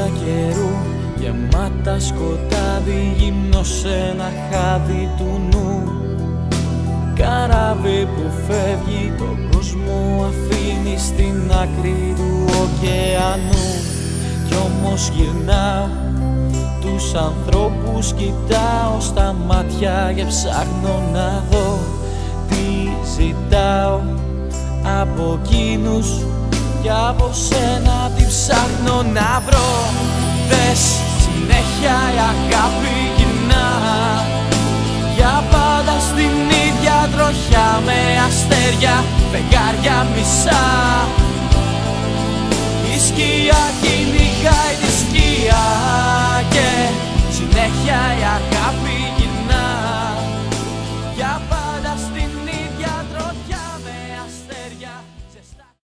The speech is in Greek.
μάτια καιρού, γεμάτα σκοτάδι, γυμνό σε ένα χάδι του νου. Καράβι που φεύγει, τον κόσμο αφήνει στην άκρη του ωκεανού. Κι όμως γυρνάω, τους ανθρώπους κοιτάω στα μάτια και ψάχνω να δω τι ζητάω από εκείνους κι από σένα τι ψάχνω να βρω. Δες, συνέχεια η αγάπη γυρνά για πάντα στην ίδια τροχιά, με αστέρια, φεγγάρια μισά. Η σκιά κυνηγάει τη σκιά